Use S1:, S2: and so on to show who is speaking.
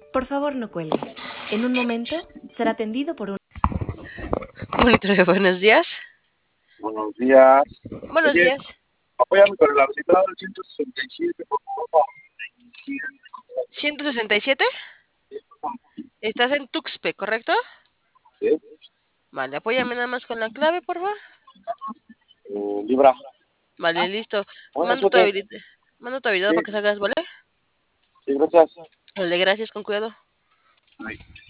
S1: Por favor, no cuelgue. En un momento será atendido por un...
S2: Monitor, buenos días.
S3: Buenos días.
S2: Buenos
S3: Oye,
S2: días.
S3: apóyame con el arbitrado del 167, por favor.
S2: 167. Estás en Tuxpe, ¿correcto?
S3: ¿Sí?
S2: Vale, apóyame nada más con la clave, por favor.
S3: Libra.
S2: Vale, listo.
S3: Buena
S2: Mando tu
S3: suerte.
S2: habilidad. Mando tu habilidad
S3: Sí,
S2: para que salgas, ¿vale?
S3: sí, gracias.
S2: Vale, gracias, con cuidado.
S3: Ay.